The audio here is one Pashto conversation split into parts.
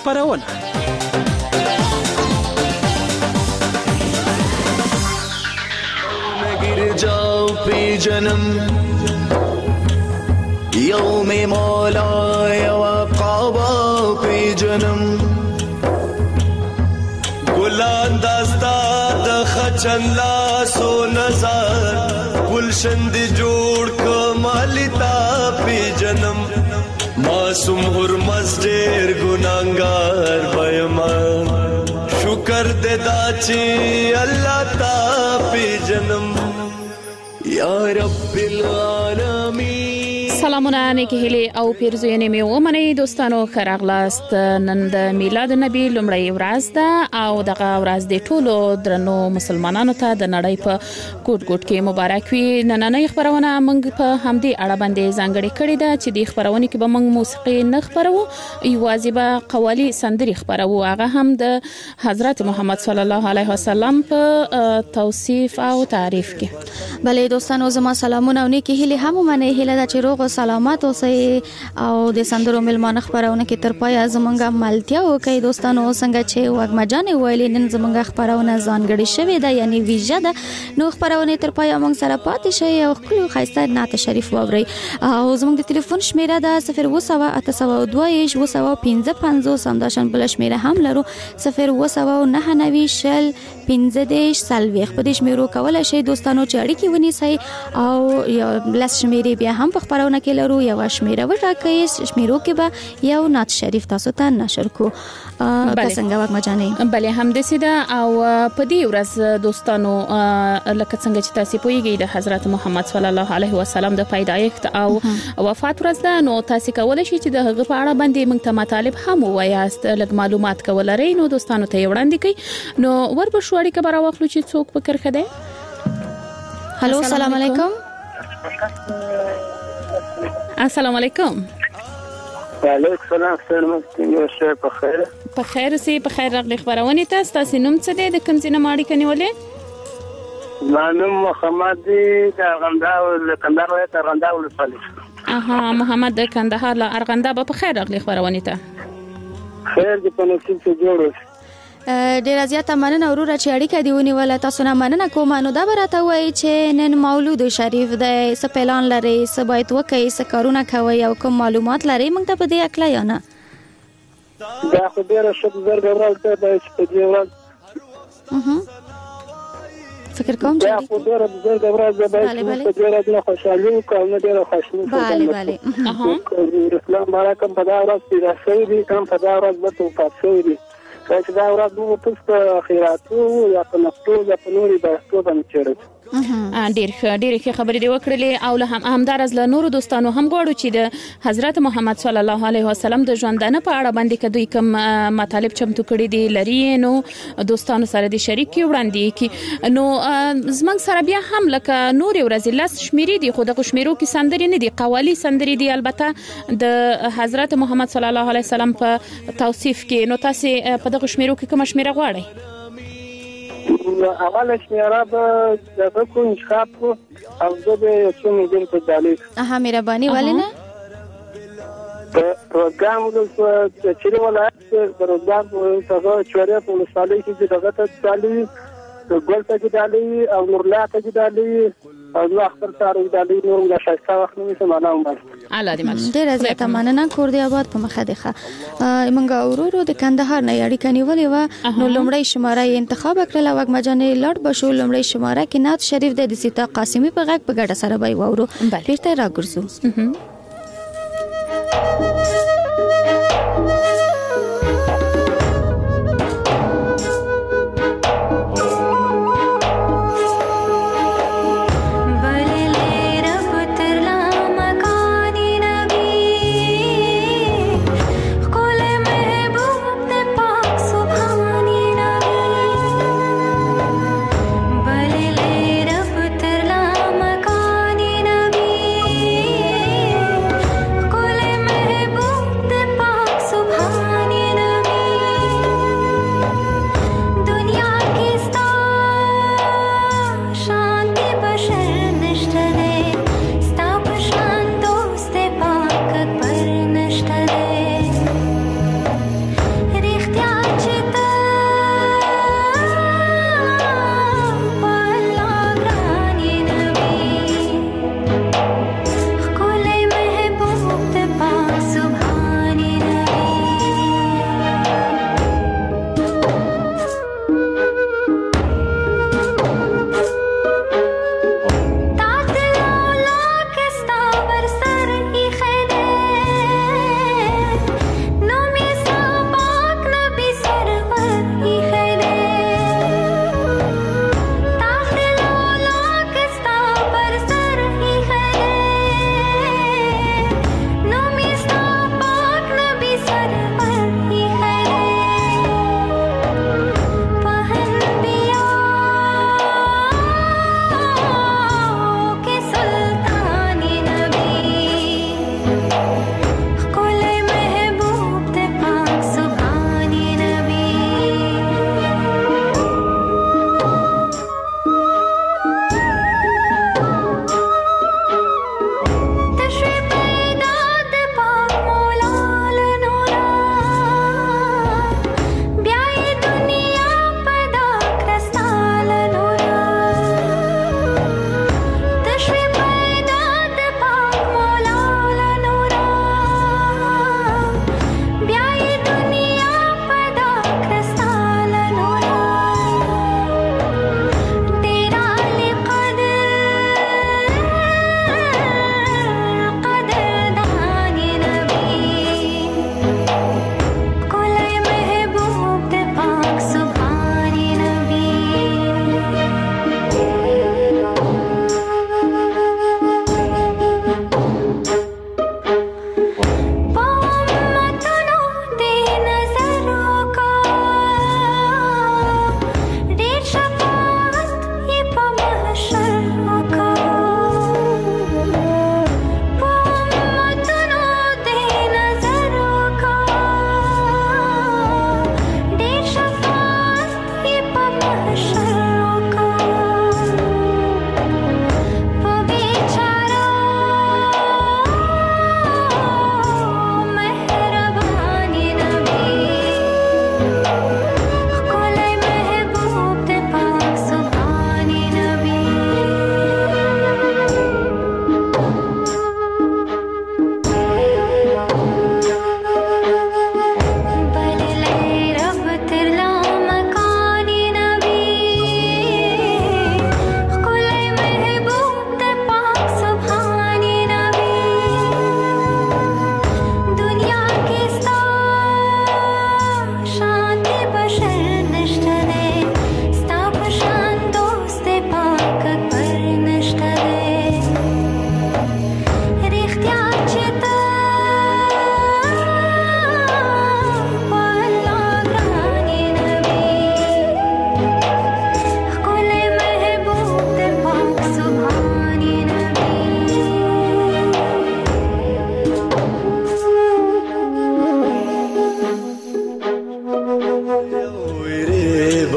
خپرونه. جاو پی جنم یوم مولا و قابا پی جنم گلان دستا د خچن لاسو نظر گلشن دی جوړ کمالتا پی جنم معصوم حرمت ډیر ګناګار بېمان شکر دې دا چې الله تا پی جنم یا رب العالمین. سلامونه نیکی هیلی او پیرزوینې مې ومنئ دوستانو، ښه راغلاست. نن د میلاد النبی لومړۍ ورځ ده او دغه ورځ د ټولو درنو مسلمانانو ته د نړۍ په ګوټ ګوټ کې مبارک وي. نننۍ خبرونه موږ په همدې اړه باندې ځانګړې کړې ده چې د خبرونه کې به موږ موسیقي نه خبرو، یوازې به قوالي سندري خبرو، هغه هم د حضرت محمد صلی الله علیه وسلم په توصیف او تعریف کې. بله دوستانو، زما سلامونه او نیکی هیلې هم ومنئ. هیله ده چې روغ او سلامت اوسئ او د سندرو ملمانه خبرونه کې تر پایه زمونږ ملتیا وکړئ. دوستانو څنګه چې وګما جان ویلې نن زمونږ خبرونه ځانګړې شوې ده، یعنی ویژه ده، نو خبرونه تر پایه موږ سره پاتې شئ او خپل خیسته نعت شریف واورئ. او زمونږ د ټلیفون شمیره ده 0208825 همداشان بل شمیره هم لرو 02099 په دې شمیرو کولای شئ دوستانو چې اړیکې ونیسئ او یو لس شمیرې بیا هم په خبرونه کې لرو، یو شمیره وټاکئ، شمیرو کې به یو نعت شریف تاسو ته نشر کو. څنګه وګما جانې؟ بله هم د سیده او په دې ورځ دوستانو لکه څنګه چې تاسو پوهیږئ د حضرت محمد صلی الله علیه وسلم د پیدایښت او وفات ورځ ده، نو تاسو کولای شئ چې د هغه په اړه باندې موږ ته مطالب هم وایاست، لږ معلومات کولای نو دوستانو ته وړاندې کړئ. نو وربشو اړیکه به راوخلو چې څوک په کرخه ده. هلو السلام علیکم. السلام علیکم. وعلیکم السلام. څنګه په خیر؟ په خیر سي، په خیر راغلی. خبرونه تاسو نوم څه دی؟ د کوم ځای نه اړیکه نیولې؟ نوم محمد دی، د ارغنداب کندهار ولایت ارغنداب ولسوالۍ. محمد د کندهار له ارغنداب. په خیر راغلی. خبرونه ته خیر دې په نصیب څه جوړ. ډیر زیاته مننه وروره چې اړیکه دی ونیوله. تاسو نه مننه کوم. نو دا براته وای چې نن مولود شریف د څه پلان لري، څه باید وکړي، څه کارونه کوي او کوم معلومات لري موږ ته په دې اکلا یا نه؟ دا خو ډیره ښه ورځ ده چې په دې ورځ فکر کوم چې دا خو ډیره ورځ ده چې په دې ورځ نه خوشحالي وکړو، نه ډیره خوشحالي. بله اسلام باندې په دا ورځ پیدا شوی دی، کوم په دا ورځ به توفات شوی دی. چې دا ورځ مو په خیراتو یا په نفتو یا په نوري بحثو باندې چیرې. ډیر ښه خبرې دی وکړلې او له همدارز له نورو دوستانو هم غواړو چې د حضرت محمد صلی الله علیه وسلم د ژوندانه په اړه باندې کدوې کوم مطالب چمتو کړي دي لري، نو دوستانو سره د شریک وړاندې کی. نو زمنګ سره بیا هم لکه نوري ورځې لس شمیرې دي، خو د شمیرو کې سندري نه دي، قوالی سندري دي البته د حضرت محمد صلی الله علیه وسلم په توصیف کې. نو تاسو په دغه شمیرو کې کوم شمیره غواړئ؟ اوله شمیره به د کو انتخاب کو او زه به څو مې په دالې. مهرباني ولنه پروګرام د چیرې ولایت د روزګار په چوره په ولسوالۍ کې دغه ته دالې د ګل ته دالې او نورلا ته دالې او نو اختر سره دالې نور د شایسته وخت نو سمانه ومه. الله دې مل. ډیر زیاته مننه. کور دی آباد په مخه دی. موږ اورورو د کندهار نه اړیکه نیولې و، نو لومړی شماره انتخاب کړل او وګما جانې لړ بشو. لومړی شماره کې نعت شریف د سیتا قاسمی په غږ په ګډه سره به وورو. بیرته راګرځو. महबूब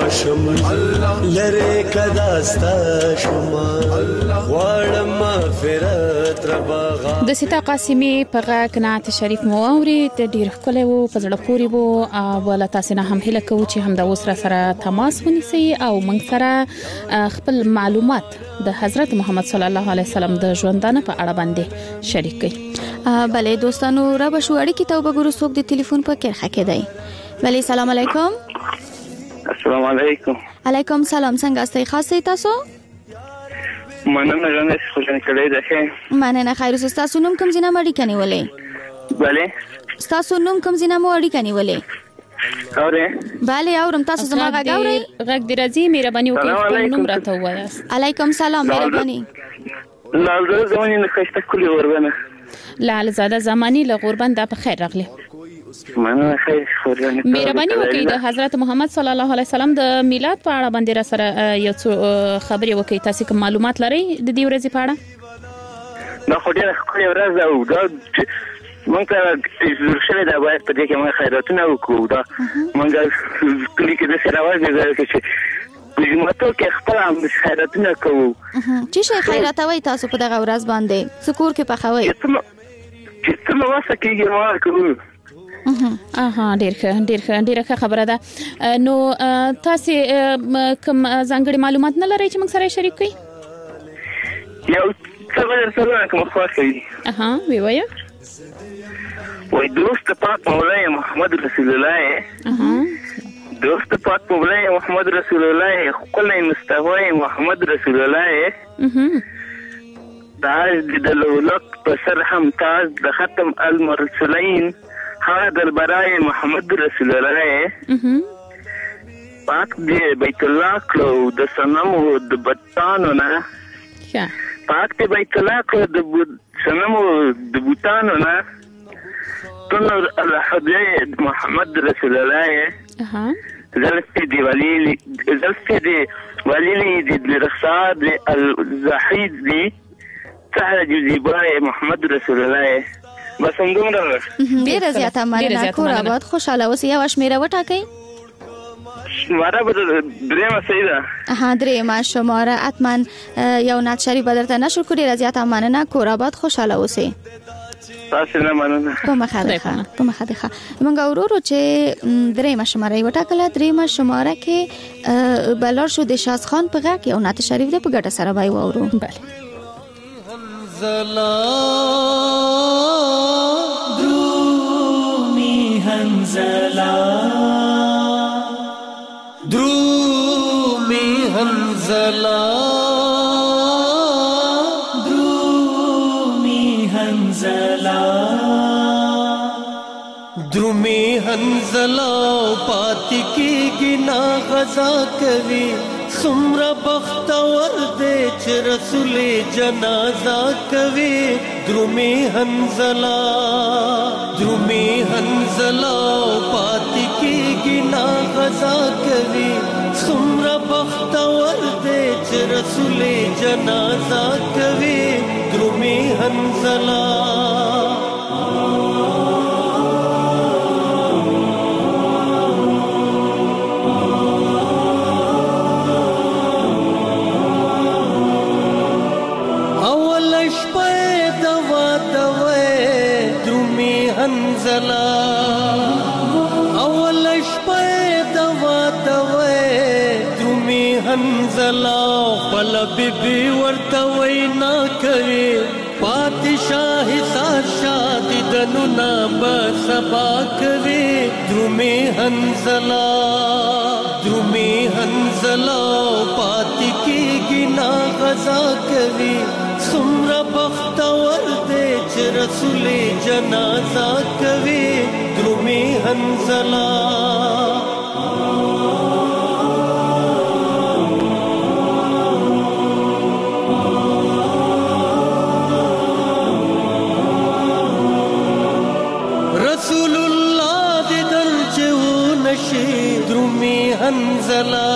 شم لره کداستا شما غواړم مغفرت ربا د سیتا قاسمی په غاک نعت شریف مو اوري ته ډیر ښکلی وو په زړه پورې وو او له تاسو نه هم هیله کوو چې هم د اوس سره تماس ونیسئ او موږ سره خپل معلومات د حضرت محمد صلی الله علیه وسلم د ژوندانه په اړه باندې شریک کړئ. بله دوستانو را به شو اړیکې ته وګورو څوک د ټلیفون په کرخه کې دی. بله سلام علیکم. السلام علیکم. علیکم سلام. څنګه استئ خاصه تاسو؟ مننه جنې خوشاله کړی ده. مننه خیر اوسه. تاسو نوم کوم ځای نه اړیکه نیولې؟ بله تاسو نوم کوم ځای نه اړیکه نیولې؟ اوره بله اورم. تاسو زما غږ اورئ؟ غږ دی راځي. مهرباني وکړئ خپل نوم راته ووایاست. علیکم سلام. مهرباني. لالزاده زمانی نه خسته کلی ورونه. لالزاده زمانی له غربند په خیر راغلی. مننه خیر خورانه. مهرباني وکړئ د حضرت محمد صلی الله علیه وسلم د میلاد په اړه باندې را سره یو څه خبرې وکړئ. تاسو کوم معلومات لرئ د دې ورځې په اړه؟ دا خو ډیره ښکلې ورځ ده او دا موږ ته زور شوی ده باید په دې کې موږ خیراتونه وکړو. دا موږ کلي کې داسې رواج دی چې په جوماتو کې خپل خیراتونه کوو. چې شی خیراتوئ تاسو په دغه ورځ باندې؟ څه کور کې پخوئ؟ چې څه مو وسه کېږي نو کوو. ډیر ښه خبره ده. نو تاسو کوم ځانګړي معلومات نه لرئ چې موږ سره شریک کړئ؟ یو څه ولر سره کوم خاصه وی وایه. وای دوست پاک مولای محمد رسول الله. دوست پاک مولای محمد رسول الله خپل مصطفی محمد رسول الله. تاج د لولک په سر هم تاج د ختم المرسلین هذا البراء محمد رسول الله. پاک دی بیت الله کلو د صنمو د بتانو نه. پاک دی بیت الله کلو د صنمو د بوتانو نه. تنور الحبيب محمد رسول الله. زلفي دي وليلي دي الرصاد الزحيد دي سهل جزيباي محمد رسول الله. بس همدومره. ډیره زیاته مننه. کور آباد خوشاله اوسئ. یو شمیره وټاکئ. شماره به درېمه صحیح ده. درېمه شماره حتما یو نعت شریف به درته نشر کړو. ډیره زیاته مننه. کور آباد خوشاله اوسئ. تاسو نه مننه. په مخه ده. موږ ورورو چې درېمه شماره یې وټاکله. درېمه شماره کې بلار شو د شاز خان په غږ یو نعت شریف ده په ګډه سره به یې واورو. بله. درومی هنزلا درومی هنزلا درومی هنزلا درومی هنزلا پاتی کی گنا غزا کوي سمرا بختور دے چه رسول جنازہ کوي. درومی هنزلا پاتی کی گنا غزا کوي سمرا بختور دے چه رسول جنازہ کوي. درومی هنزلا اول شپه دوا درومی هنزلا خپل بیبي ورته وینا کوي. پادشاه سار شادي دنونه به سبا کوي. درومی هنزلا پاتې کېږي نا غزا کوي. څومره بختور دی چې رسول جنازه کوي. درومی هنزلا رسول الله دې درچو نشي. درومی هنزلا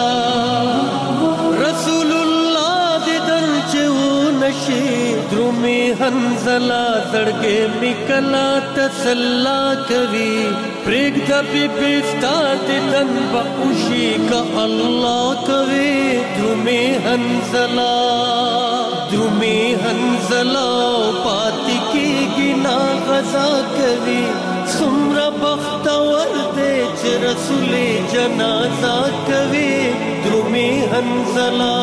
رسول الله دې درچو نشي. درومی هنزلا زړګې میکلا تسلا کوي. پرېږده بېبېستا د تن به اوشي که الله کوي درومې هنزلا پاتې کېږي نا غذا کوي څومره بختور دی چې رسول جنازه کوي درومې هنزلا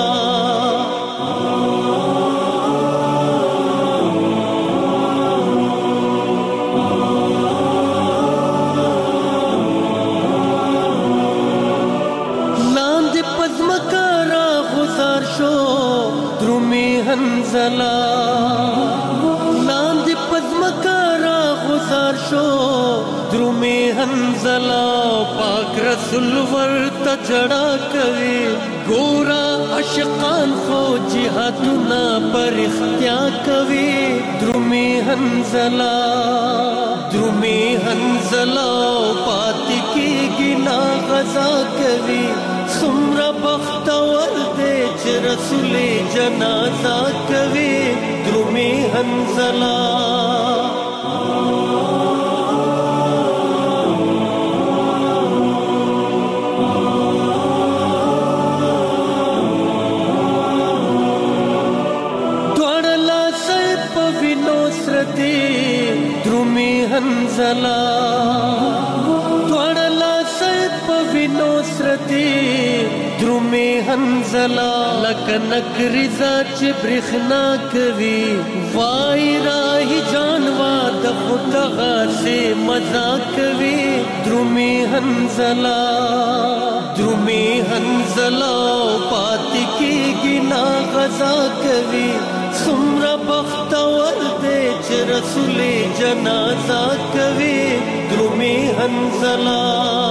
لاندې پزمکا را غزار شو درومې هنزلا پاک رسول ورته جړا کوي ګورا عاشقان خو جهادونه پر اختیا کوي درومې هنزلا پاتې کېږي نا غزا کوي څومره بختور دی چې رسول جنازه کوي درومې هنزلا دواړه لاسه په وینو سره دي درومې هنزلا درومې هنزلا لکه نکریزه چې برېښنا کوي وای راهي جانوا د خود غاسې مزا کوي درومې هنزلا پاتې کېږي نا غذا کوي څومره بختور دی چې رسول جنازه کوي درومې هنزلا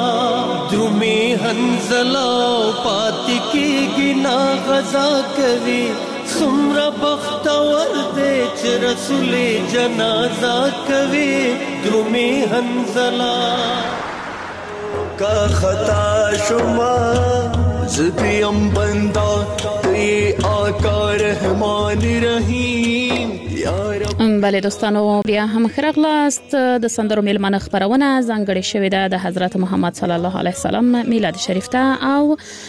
پاتې کېږي نا غذا کوي څومره بختور دی چې رسول جنازه کوي درومې هنزلا کا خطا شما زبیم بندا تی آقا رحمان رحیم بله دوستانو بیا هم خرغلاست د سندرو میلمنه خبرونه ځانګړې شوې ده د حضرت محمد صلی الله علیه وسلم میلاد شریف ته او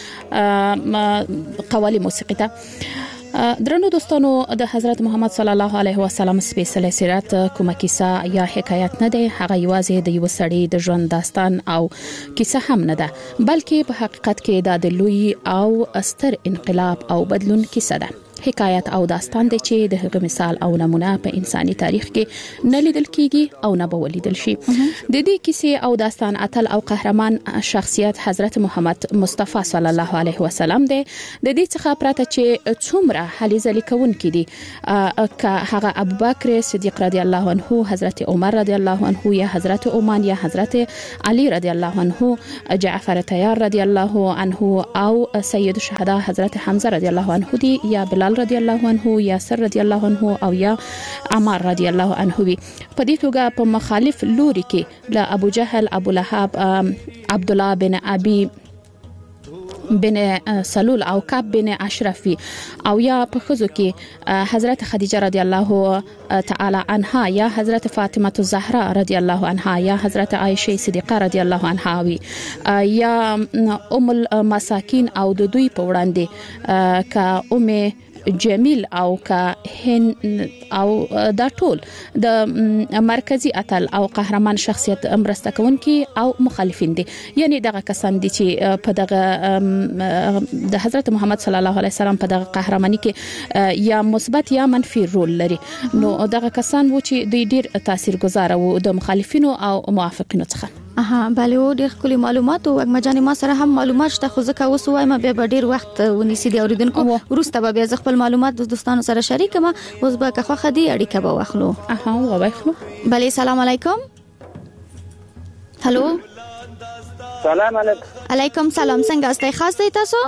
قوالی موسیقی ته درنو دوستانو د حضرت محمد صلی الله علیه وسلم سپیڅلی سیرت کومه کیسه یا حکایت نه دی هغه یوازې د یو سړي د ژوند داستان او کیسه هم نه ده بلکې په حقیقت کې د لوی او ستر انقلاب او بدلون کیسه ده حکایت او داستان دی چې د هغه مثال او نمونه په انساني تاریخ کې نه لیدل کیږي او نه به ولیدل شي د دې کیسې او داستان اتل او قهرمان شخصیت حضرت محمد مصطفی صلی الله علیه وسلم دی د دې څخه پرته چې څومره هلي ځلې کوونکي دي که هغه ابوبکر صدیق رضی الله عنه حضرت عمر رضی الله عنه یا حضرت عثمان یا حضرت علی رضی الله عنه جعفر طیار رضی الله عنه او سید الشهدا حضرت حمزه رضی الله عنه دي یا بلال رضی الله عنه یاسر رضی الله عنه او یا عمار رضی الله عنه وي په دې توګه په مخالف لوري کې له ابو جهل ابو لهب عبد الله بن ابي بن سلول او کعب بن اشرفي او یا په خزو کې حضرت خدیجه رضی الله تعالی عنها یا حضرت فاطمه الزهرا رضی الله عنها یا حضرت عائشه صدیقه رضی الله عنها وي یا ام المساکین او د دوی په وړاندې کا ام جمیل او کا هن او دا ټول د مرکزی اتل او قهرمان شخصیت مرسته کوونکي او مخالفین دي یعنی دغه کسان دي چې په دغه د حضرت محمد صلی الله علیه وسلم په دغه قهرمانی کې یا مثبت یا منفي رول لري نو دغه کسان و چې دوی ډیر تاثیرګذار وو د مخالفینو او موافقینو څخه بله و ډیر کلی معلومات او مجاني ما سره هم معلومات شته خو ځکه اوس وایم به ډیر وخت ونیسي دی اوریدونکو ورسته به بیا خپل معلومات د دوستانو سره شریکم اوس به که خوخه دی اړیکه به واخلو و واخلو بله سلام علیکم هالو سلام علیکم علیکم سلام څنګه استای خاص دی تاسو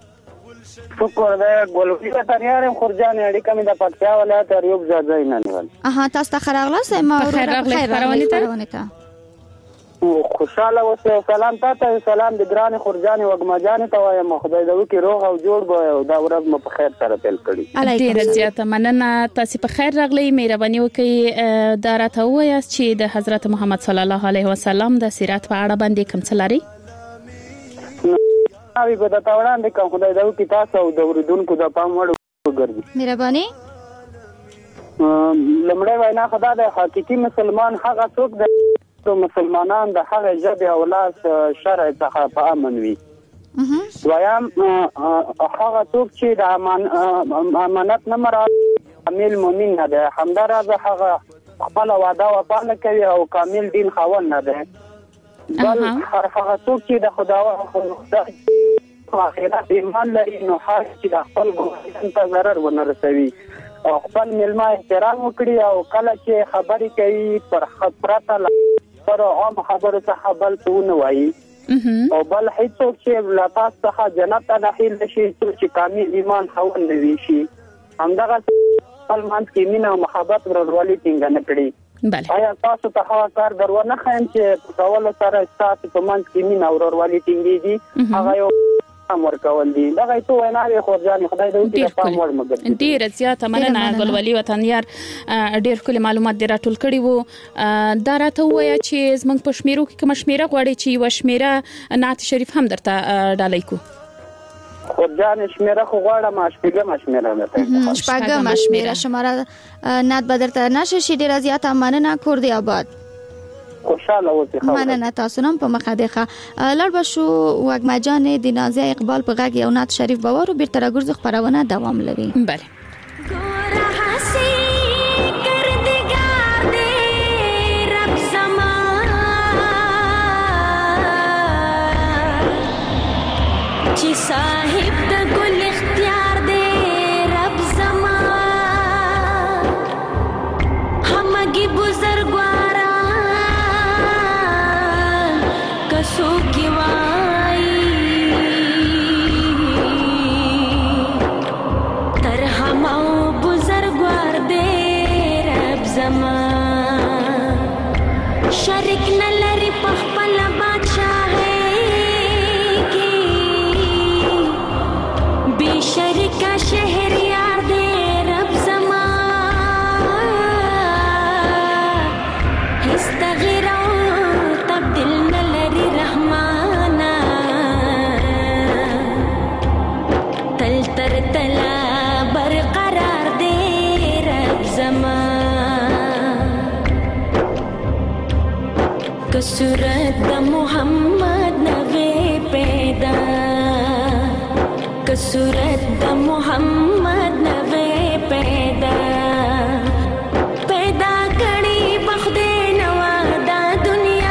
شکر ده ګولوی تریارم خورجان اړیکه مې د پکتیا ولایت ریوب زادای نه نیول تاسو ته خراغلاس ما خیر راغلی خبرونه ته خوشاله اوسه. سلام تاسو، سلام د ګران خورجان وګمجان ته وایم، خدای دې وکړي روغ او جوړ به دا ورځ مو په خیر سره تل کړي. ډیره زیاته مننه، تاسو په خیر راغلی. مهرباني وکړئ دا راته ووایاست چې د حضرت محمد صلی الله علیه وسلم د سیرت په اړه باندې کوم څه لري؟ اوی په تا وړاندې کوم، خدای دې وکړي تاسو او د اوریدونکو د پام وړ وګرځي. مهرباني. لمړی وینا خدای د حقيقي مسلمان هغه څوک دی چې مسلمانان د هغه ژبه او لاس شرع څخه په امن وي. دویم هغه څوک چې د امانت نه مراد کامل مؤمن نه دی، همدارنګه هغه خپل وعده وفا کوي او کامل دین خاوند نه دی. بل هغه څوک چې د خدای آخرت ایمان لري نو هغه چې د خپل ګوند ته ضرر ونه رسوي او خپل ملما احترام وکړي او کله چې خبرې کوي پر خبرته پر عام خبرو څخه بل څه نه وایي او بل هیڅوک چې لا تاسو څخه جنت ته داخل نشي چې کامل ایمان خاوند وي شي. همدغه خپل منځ کې مینه او محبت ورولې څنګه نه کړي. آیا تاسو ته هغه کار درونه خایم چې په کول سره تاسو په منځ کې مینه او ورولې څنګه هغه یو امر کول دي. دا غي تو ویناوي خورجان خدای دې دې په امر مګر. ډیر زیاته مننه ګلولي وطنیار، ډیر کلی معلومات دې راټول کړي وو. دا راته وایي چې زمنګ په شمیرو کې کوم شمیره غواړي چې یو شمیره نعت شریف هم درته ډالای کو؟ خورجان شمیره خو غواړم شپږم شمیره ده. شپږم شمیره شماره نعت بدرته نشه شي. ډیر زیاته مننه کور دی آباد. خوشاله اوسئ. مننه تاسو نن په مخدخه لړ بشو وګمجان د نازیه اقبال په غږ یو نعت شریف باور بیرته راګرځي خبرونه دوام لري. بله. صاحب د ګل اختیار دې رب زما همګي بزرګوارا کسو کی وای تر همو بزرګوار دې رب زما شریک نه لري په خپل بادشاہ شرکا شهریار دے رب زمان هیس تغییر تبدیل نلری رحمانا تل تر تلا برقرار دے رب زمان کسورت دا محمد نوے پیدا सूरत द मोहम्मद नवे पैदा पैदा करी बखदे नवादा दुनिया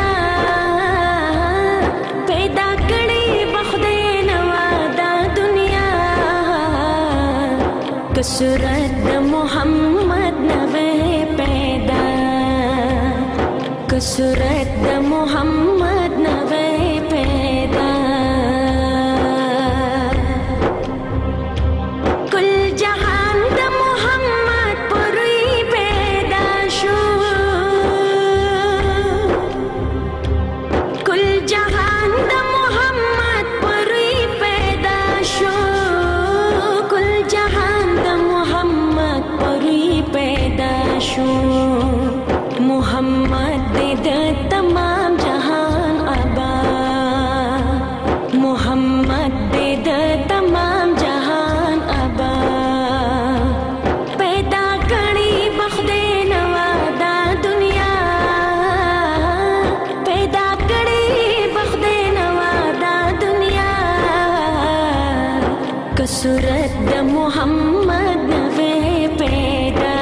पैदा करी बखदे नवादा दुनिया सूरत द मोहम्मद नवे पैदा सूरत द मोहम्मद नवे पैदा सूरत द मोहम्मद नवे पैदा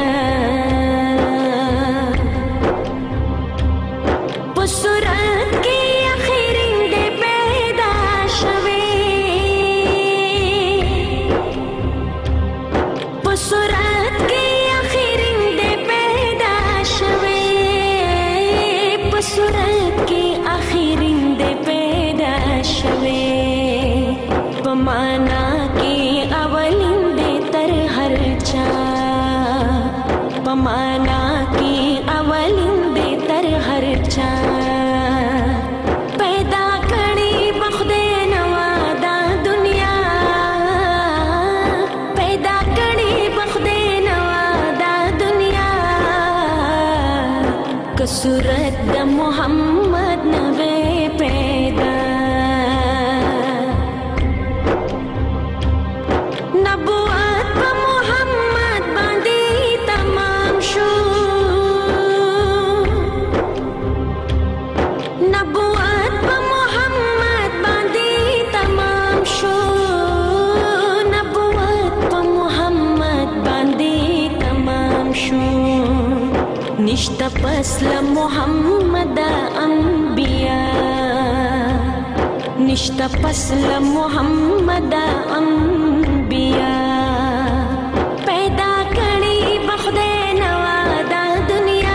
पुसूरत की आखिरिन दे पैदा शवे पुसूरत की आखिरिन दे पैदा शवे पुसूरत की आखिरिन दे पैदा शवे पमाना पमाना की अवलिंदे तर हर चा सूरत द मोहम्मद नवे पैदा नबुवत प मोहम्मद बांधी तमाम शो नबुवत प मोहम्मद बांधी तमाम शो नबुवत प मोहम्मद बांधी तमाम शो निश्ता पसल मोहम्मद अंबिया निश्ता पसल मोहम्मद अंबिया पैदा करी बखुदे नवादा दुनिया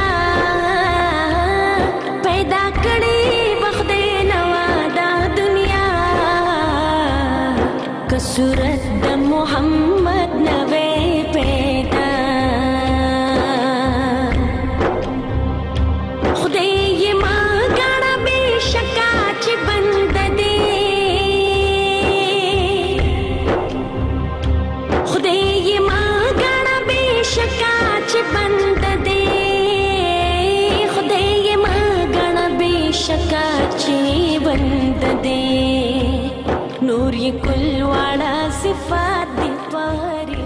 पैदा करी बखुदे नवादा दुनिया कसूरत द मोहम्मद नवे पैदा नूर ये कुल वाड़ा सिफात दी पारी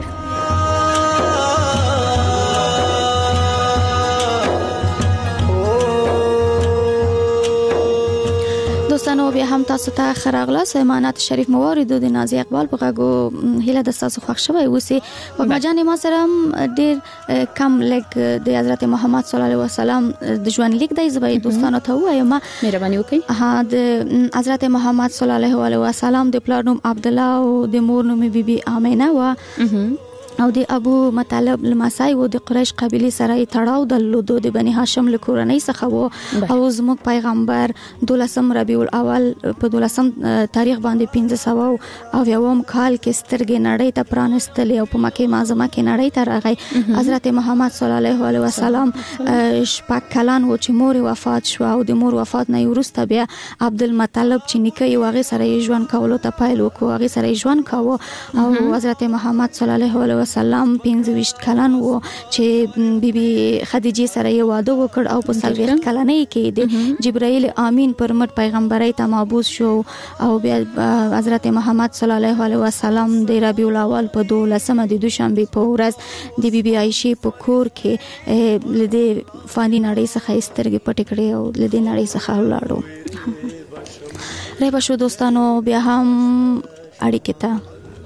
دوستانو بیا هم تاسو ته خراغله سیمانات شریف موارد د نازي اقبال په غو هله د تاسو خوښ شوی وسی په مجان ما سره ډیر کم لیک د حضرت محمد صلی الله علیه وسلم د ژوند لیک دی زبې دوستانو ته وایم مهرباني وکړئ ها د حضرت محمد صلی الله علیه وسلم د پلار نوم عبد الله او د مور نوم بیبي آمینه و او د ابو مطلب لمسای و د قریش قبیله سره تړاو درلود د بنی هاشم له کورنۍ څخه و او زموږ پیغمبر 12 ربیع الاول په 12 تاریخ باندې 1500 او یوم کال کې سترګې نړۍ ته پرانستلې او په مکه معظمه کې نړۍ ته راغی حضرت محمد صلی الله علیه وسلم شپږ کلن و چې مور وفات شو او د مور وفات نه وروسته بیا عبد المطلب چې نیکه یو هغه سره ژوند کولو ته پایل وکړو هغه سره ژوند کاوه او حضرت محمد صلی الله علیه وسلم 25 کلن و چې بیبي خدیجه سره یو واده وکړ او په 30 کلنۍ کې د جبرائیل امین پر مټ پیغمبري ته مابوس شو او بیا حضرت محمد صلی الله علیه وسلم د ربیع الاول په 12مه د دوشنبه په ورځ د بیبي عائشه په کور کې لدی فانی نړۍ څخه سترګې پټې کړې او لدی نړۍ څخه ولاړو ریبه شو دوستانو بیا هم اړیکه ته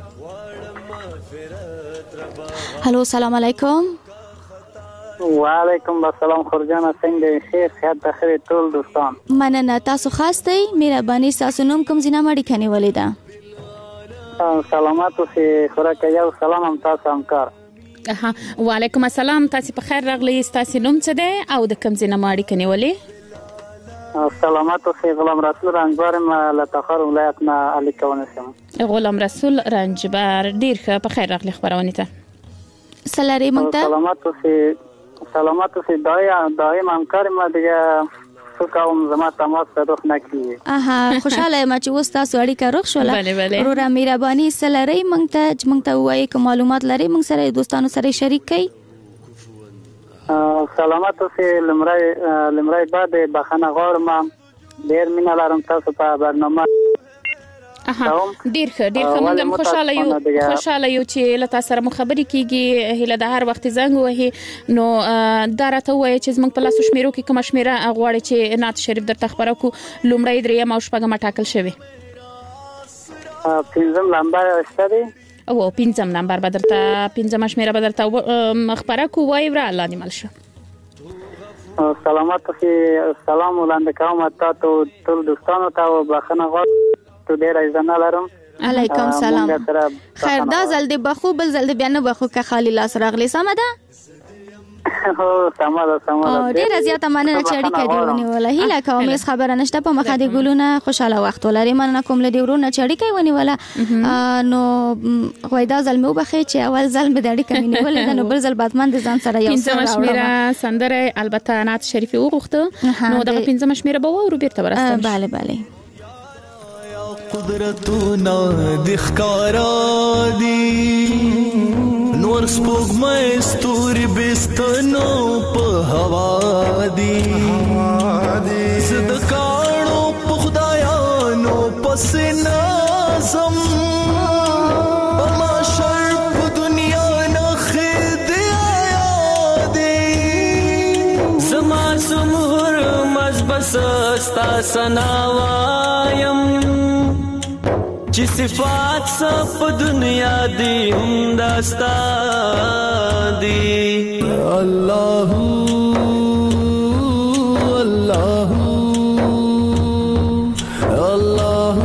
هلو سلام علیکم وعلیکم السلام خورجانه څنګه خیر خیات د خیر ټول دوستان مننه تاسو خاص دی مهرباني تاسو نوم کوم زینه مړی کني ولیدا سلامات اوسې خوراک یو سلام هم تاسو همکار وعلیکم السلام تاسو په خیر راغلی تاسو نوم څه دی او د کوم زینه مړی کني ولی سلامات اوسې غلام رسول رنجبر له تخار ولایت نه علي کونسم غلام رسول رنجبر ډیر ښه په خیر راغلی خبرونه ته سلاری مونږ سلامات اوسې دایم همکار ما دیگه څه کوم زما تماس ته روخ نکړي خوشاله یم چې اوس تاسو اړیکه روخ شوله ورور مهرباني سلاری مونږ ته وایي کوم معلومات لري مونږ سره دوستانو سره شریک کړئ سلامات اوسې لمړی بعد بخنه غواړم ډیر مینه لرم تاسو په برنامه ډیر ښه موږ هم خوشاله یو چې لته سره مخابري کیږي هله د هر وخت زنګ وهي نو دا راته وایي چې زموږ په لاسو شمیرو کې کوم شمیره غواړي چې نعت شریف درته خبره کو لومړی دریم او شپږم ټاکل شوی پنځم نمبر شته دی او پنځم نمبر بدرته پنځم شمیره بدرته خبره کو وای ور الله دې مل شه سلامات اوسې سلام وړاندې کوم تاسو ټول دوستانو ته بخنه غواړم تو ډیر ایزنه لرم علیکم سلام خیر دا زل دی بخو بل زل دی بیان بخو که خالی لاس راغلی سم ده هو سم ده ډیر زیاته مننه چې اړیکه دی ونیوله هیله کوم اس خبره نشته په مخه دی ګلونه خوشاله وخت ولري مننه کوم لدی ورونه چې اړیکه ونیوله نو غویدا زل مو بخي چې اول زل به د اړیکه ونیولې نو بل زل بعد من د ځان سره یو سره شمیره سندره البته نعت شریف وغوښته نو دغه پنځم شمیره به ورو بیرته ورسته bale قدرتنا د ښکارا دي نور سپوږمۍ ستوري بستنو په هوا دي زه د کاڼو په خدایانو پسې نازم په محشر په دنیا نښې د آیا دي زما سمور مزبس ستا ثنا وایم چې صفات سب دنیا دی هم داستا دی الله الله الله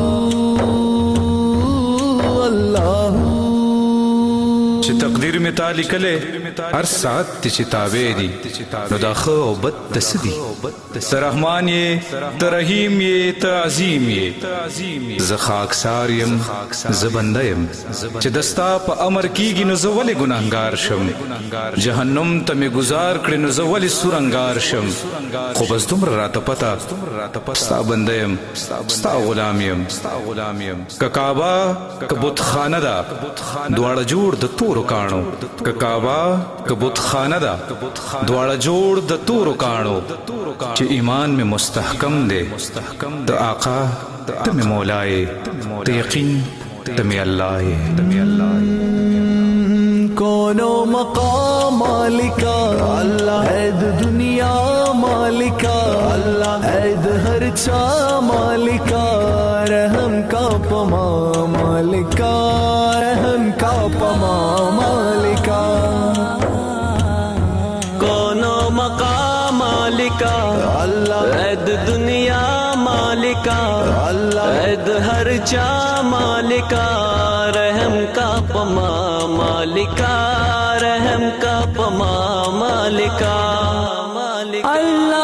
الله چې تقدیر می تعالی کله هر ساعت چې تابع دي نو دا خو او بد تسدي ته رحمان یې ته رحیم یې ته عظیم یې زه خاکسار یم زه بنده یم چې دستا په امر کیږي نو زه ولې ګناهګار شم جهنم ته مې گزار کړې نو زه ولې سورنګار شم خو بس دومره راته پته ستا بنده یم ستا غلام یم که کعبه که بت خانه ده دواړه جوړ د تورو کاڼو که کعبه که بت خانه ده دواړه جوړ د تورو کاڼو چې ایمان مې مستحکم دی د آقا ته مې مولا یې ته یقین ته مې الله یې کونو مقام مالکا اللہ ہے دنیا مالکا اللہ ہے ہر چا مالکا رحم کا پما مالکا رحم کا پما مالکا کونو مقام مالکا اللہ ہے دنیا مالکا اللہ ہے ہر چا مالکا رحم کا پما مالکا رحم کا پما مالکا اللہ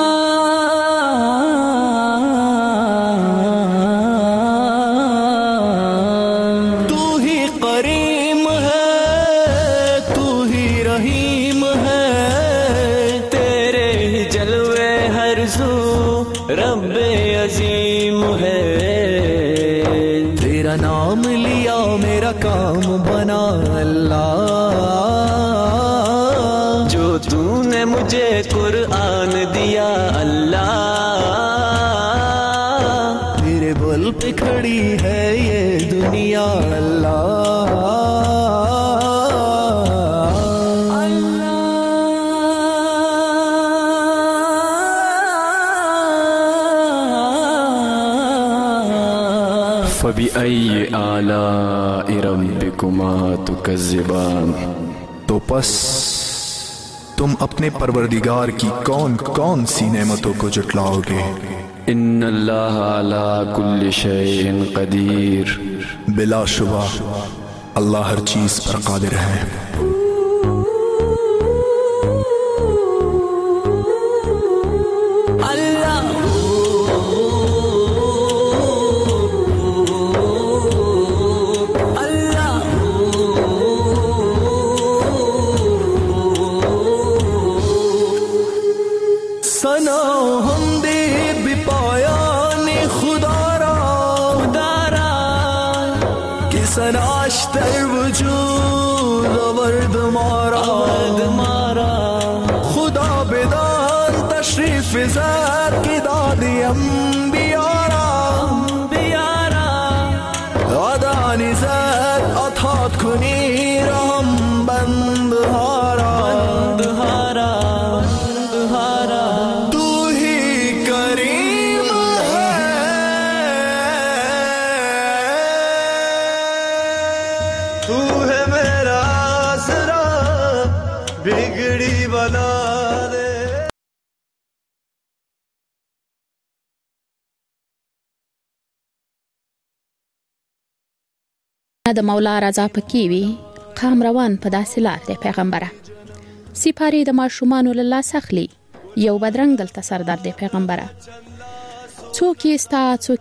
تو ہی کریم ہے تو ہی رحیم ہے تیرے ہی جلوے ہر سو رب عظیم ہے تیرا نام لیا میرا کام بنا اللہ جو تو نے مجھے قرآن دیا اللہ تیرے بل پہ کھڑی ہے یہ دنیا اللہ فبأي آلاء ربكما تكذبان تو پس تم اپنے پروردگار کی کون کون سی نعمتوں کو جھٹلاؤگے ان اللہ علی کل شیء قدیر بلا شبہ اللہ ہر چیز پر قادر ہے سناشتر وجود ورد مارا خدا بدان تشریف ذات کی دادی انبیارا آدانی ذات اتحاد کنی رحم بندهارا تو ہی کریم تو ہے میرا آسرا بگڑی بنا دے د مولا رضا پکې وي قام روان په داسې لار دی پیغمبره سپاره د ماشومان له لاس اخلي یو بدرنګ دلته سردار دی پیغمبره څوک یې ستا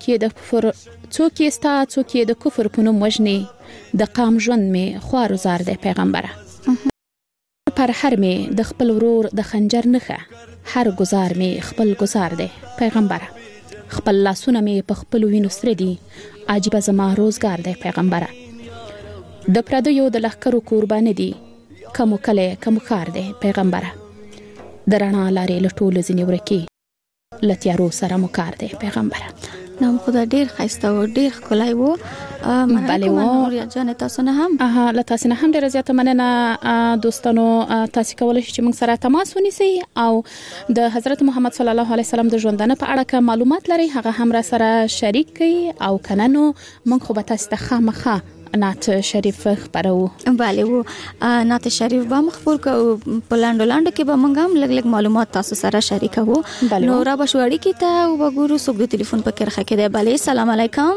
څوک یې د کفر په نوم وژني د قام ژوند می خوارو زار دی پیغمبره پر هر می د خپل ورور د خنجر نخه هر گزار می خپل گزار دی پیغمبره خپل لاسونه می په خپل وینو سره دي عجیب زما روزګار دی پیغمبره د پردیو د لخرو قربان دي کوم کار دی پیغمبره د رڼا لارې له ټولو ځینې ورکې له تیارو سره مو کار دی پیغمبره. نام خدا ډیر ښایسته و، ډیر ښکلی و. بله و نوریا جان تاسو نه هم له تاسو نه هم ډیره زیاته مننه دوستانو. تاسو کولی شئ چې موږ سره تماس ونیسئ او د حضرت محمد صلی الله علیه وسلم د ژوندانه په اړه که معلومات لرئ هغه هم را سره شریک کړئ او کنه نو موږ خو به تاسو ته خامخا نعت شریف خبرو. بله و نعت شریف به مخبر کو په لاندو کې به موږ هم لږ معلومات تاسو سره شریکو. نو را به شوړی کې ته او وګورو څوک د ټلیفون په کرخه کې دی. بله سلام علیکم.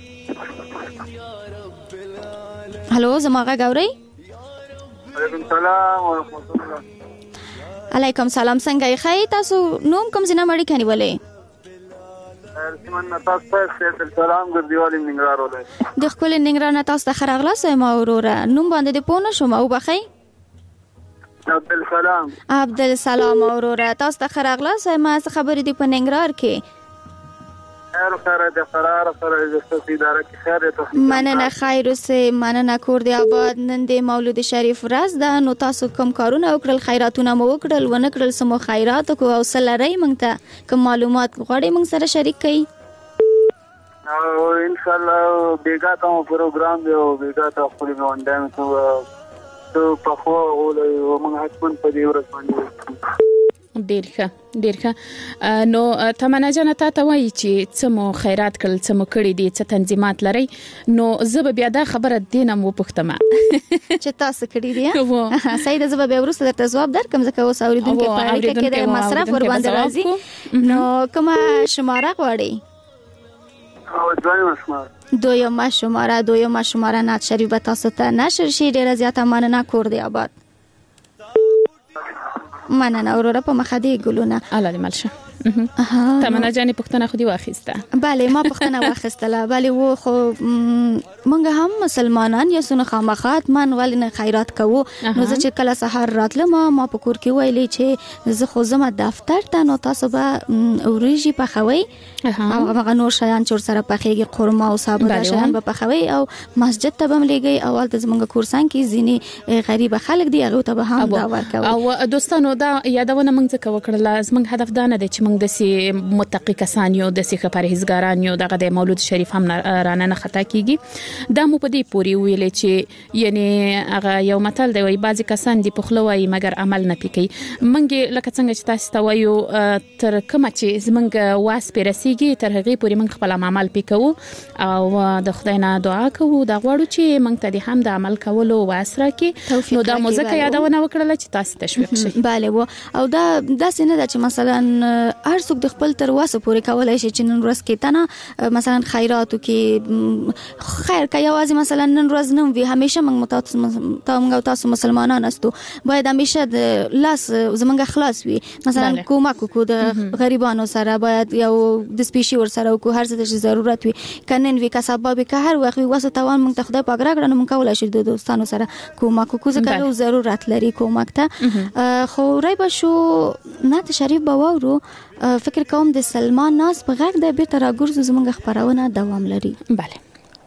هلو زما غږ اورئ؟ علیکم سلام ورحمت الله. علیکم سلام. څنګه یې ښه تاسو نوم کوم ځای نه مړی کني ولې؟ سیمن تاسو ته سلام ګرځیوالي ننګرهار ولې. د خپل ننګرهار نه تاسو ته خراغلاس ما وروره نوم باندې د پونه شوم او بخی عبدالسلام وروره تاسو ته خراغلاس ما خبرې دی په ننګرهار کې. خیر د قرار سره د اداره کې خیر ته مننه. خیر اوسه مننه. کور دی آباد. نن د مولود شریف ورځ ده نو تاسو کوم کارونه وکړل؟ خیراتونه مو وکړل ونه کړل؟ سمو خیرات کو او سلری موږ ته کوم معلومات غواړي موږ سره شریک کړئ؟ او ان شاء الله بیګا ته پروګرام دی او بیګا ته خپل وندم تو په خو او موږ حتمن په دې ورځ باندې ډیر ښه. نو تمنا جان ته وایي چې څه مو خیرات کړل څه مو کړی دي څه تنظیمات لري نو زه به بیا دا خبره دینم وپوښتم چې تاسو کړی دي. سید زه به ورسره درته جواب درکم ځکه اوس اوریدونکو په اړه کې د مصرف ور باندې راځي. نو کومه شماره غواړي؟ دویمه شماره نعت شریف به تاسو ته نشر شي. ډیره زیاته مننه. کور دی آباد. مننه اورora په مخه دی ګلونه. الله دې ملشه. تمنا جانې پښتنه خو دی واخیسته. بله ما پښتنه واخیستله. بله و خو مونږ هم مسلمانان یو سن خامخات من ولنه خیرات کوو. نو زه چې کله سحر راتلم ما په کور کې ویلې چې زه خو زما دفتر ته نو تاسو به اوریجی پخوي او هغه نور شیان چې سره پخېږي قورمه او سابه شیان به پخوي او مسجد ته به ملګي او ولته زمونږ کورسان کې ځینی غریب خلک دی هغه ته به هم دا ورکوي. او دوستانو دا یادونه موږ څه وکړل زمونږ هدف دا نه دی چې موږ د سي متقی کسان یو د سي پرهیزګاران یو دغه د مولود شریف هم رانه نه خطا کیږي. دا مو په دې پوری ویلې چې یعنی هغه یو متل دی وای بعضی کسان دی پخلوي مګر عمل نه پکې. منګي لکه څنګه چې تاسو ته وایو تر کومه چې زمونږ واس پیرسيږي تر هغه پوری موږ خپل عمل پکو او د خدای نه دعا کوو دا غواړو چې موږ ته د هم د عمل کولو واس راکړي. نو دا موزه یادونه وکړل چې تاسو تشویق شي. bale و او دا څنګه چې مثلا هر څوک د خپل تر واسه پورې کولای شي چې نن ورځ کې تنه مثلا خیراتو کې خیر کوي یوازې مثلا نن ورځ نو وی همیشه موږ تاسو مسلمانان استو باید همیشه د لاس زمونږ اخلاص وي مثلا کومک کو د غریبانو سره باید یو د سپیشي ور سره کو هر څه چې ضرورت وي کنن وی کا سبب که هر وخت واسه توان موږ ته خدای پاک راکړنه موږ کولای شو د دوستانو سره کومک کو ځکه ضرورت لري کومک ته خو رای بشو نعت شریف باورو فکر کوم د سلمان ناز په غږ د بیرته راګرځو زمونږ خبرونه دوام لري. bale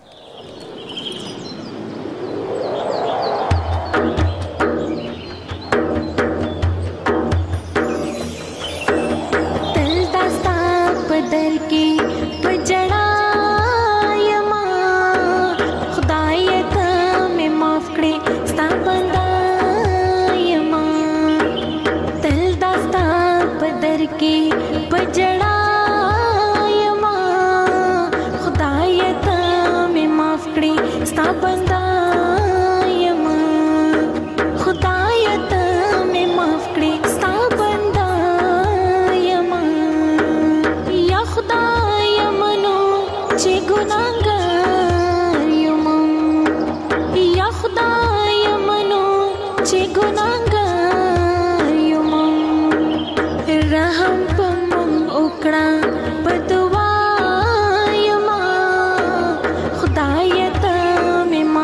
تل دستا بدل کی پجڑا یما خدای ته مې معاف کړې ستا بندا یما تل دستا بدل کی پجڑا یما خدای ته مې معاف کړې ستا بندا یما خدای ته مې معاف کړې ستا بندا یما یا خدای منو چې ګناهګار یم یا خدای منو چې ګناهګار یم رحم په موږ وکړه په دعا یم خدای ته مې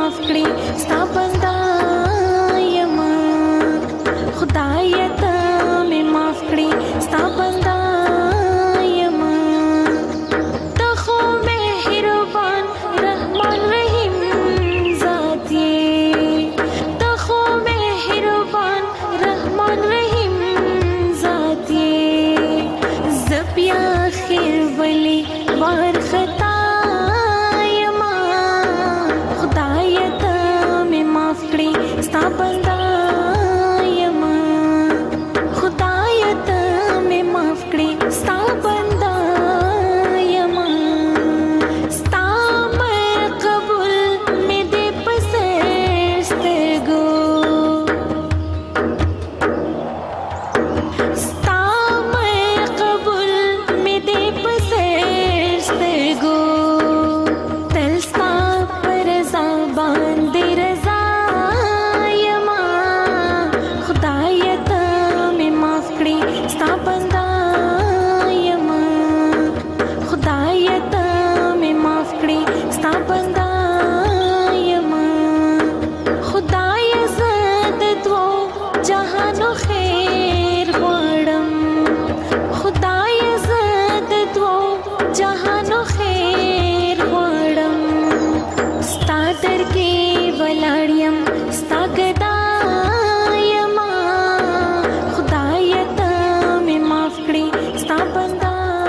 بندا یما خدای زد تو جهانو خیر غواړم خدای زد تو جهانو خیر غواړم ستا در کې ولاړم ستا ګدا یما خدای ته مې معاف کړې ستا بندا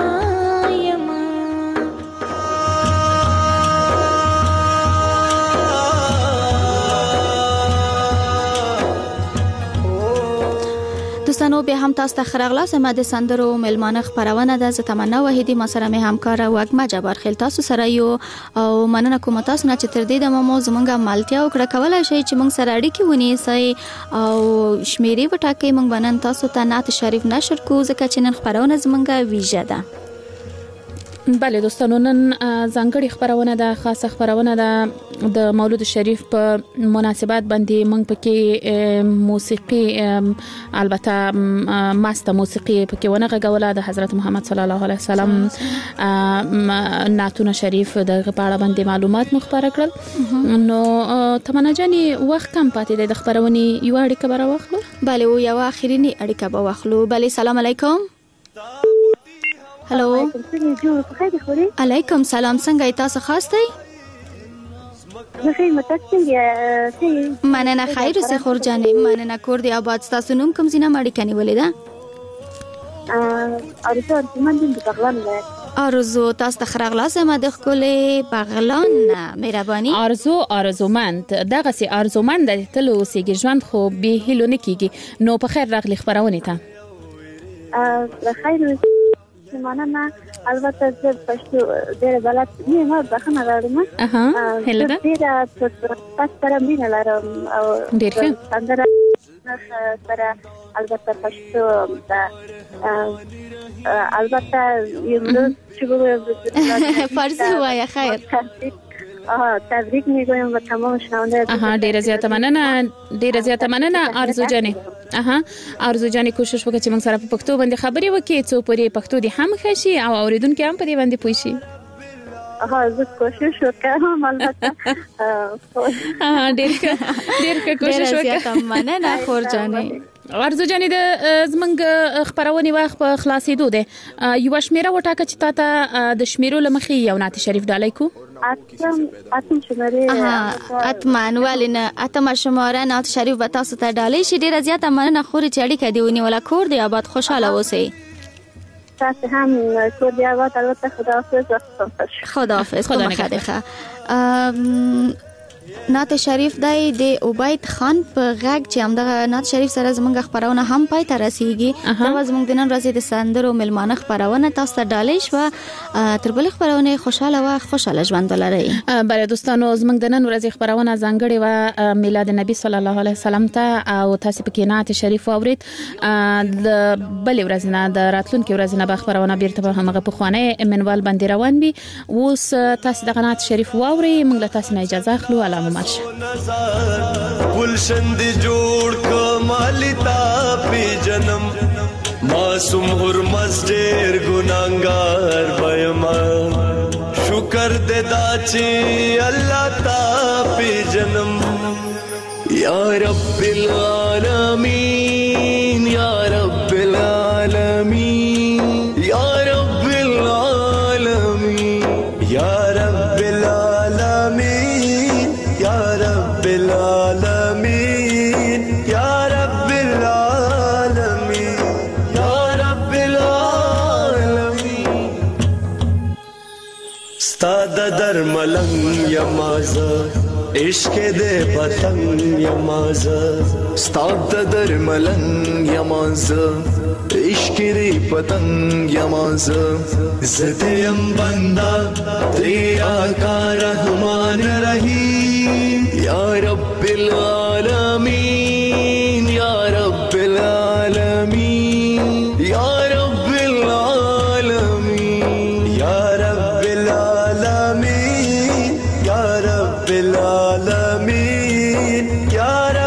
دوستانو به هم تاسو ته خرغلا سم د سندرو ملمانه خبرونه ده ز تمنا وحیدی ما سره مې همکار وګما جبر خیل تاسو سره یو او مننه کوم تاسو نه چې تر دې د مو زمونږه مالتیا وکړه کولای شي چې موږ سره اړیکې ونیسئ او شمیرې وټاکئ موږ بنن تاسو ته نعت شریف نشر کو ځکه چې نن خبرونه زمونږه ویژه ده بله دوستانو نن ځانګړي خبرونه ده خاصه خبرونه ده د مولود شریف په مناسبت باندې موږ پکې موسیقي البته مست موسیقي پکې ونه غږوله د حضرت محمد صلی الله علیه وسلم نعتونه شریف د غپاړه باندې معلومات مخبره کړل نو تمنا جاني وخت کم پاتې د خبرونه یو اړیکه بره واخلو بله او یو اخرینی اړیکه به واخلو بله سلام علیکم هلو علیکم سلام څنګه تاسو خاص دی مننه خیر سه خور جانې مننه کور دی آباد تاسو نوم کوم زینه ماړی کني ولیدا ارزو تاسو ته خرغلا سم د خپل بغلان مهرباني ارزومند دغه سي ارزومند د تلو سیګ ژوند خو به هلو نکیږي نو په خیر راغلی خبرونه ته خیر مننه البته زه پښتو ډېر بلد نه یم بخښنه غواړم هله ده ډېر تاسو سره مینه لرم او ډېر ښه سندره سره البته پښتو البته یو چې فرض وایي خیر تبریک میگویم به تمام شنونده ډیره زیاته مننه ارزو جانې ارزو جانې کوشش وکړه چې موږ سره په پښتو باندې خبرې وکړي څو پرې پښتو دي هم خشي او اوریدونکو هم په دې باندې پوه شي زه کوشش وکړم البته ډیر کوشش وکړم مننه خور جانې ارزو جانې د زمنګ خبرونه وخت په خلاصېدو ده یو شمیره وټاکه چې تاسو د شمیرو لمخې یو نعت شریف ډالای کو اتم شماره اتمن ولنه اتم شماره نعت شریف به تاسو ته ډالۍ شي ډیره زیاته مننه خوري چې اړیکه دی ونیوله کور دی آباد خوشاله اوسئ تاسو هم کور دی آباد البته خداحافظ خدا نگهدار نعت شریف دی د عبید خان په غږ چې همدغه نعت شریف سره زمونږ خبرونه هم پای ته رسیږي دا زمونږ د نن ورځې د سندرو ملمانه خبرونه تاسو ته ډالۍ شوه تر بلې خبرونه خوشاله ژوند ولرئ بله دوستانو زمونږ د نن ورځې خبرونه ځانګړې وه میلاد نبی صلی الله علیه وسلم ته او تاسو پکې نعت شریف واورید د بلې ورځې نه د راتلونکي ورځې نه به خبرونه بیرته په همغه پخوانی منوال باندې روان وي اوس تاسو دغه نعت شریف واورئ موږ له تاسو نه اجازه اخلو گلشن دی جوڑ کمالی تا پی جنم معصوم حرمز دیر گناہگار بیما شکر دے داچی اللہ تا پی جنم یا رب العالمین یا رب العالمین یا رب العالمین یا رب العالمین یا رب العالمین یا رب العالمین یا رب العالمین ستاد در ملنگ یمازا عشق دے پتنگ یمازا ستاد در ملنگ یمازا عشق دے پتنگ یمازا زدیم بندہ تیرا کا رحمان رحیم یا رب العالمین یا رب العالمین یا رب العالمین یا رب العالمین یا رب العالمین یا رب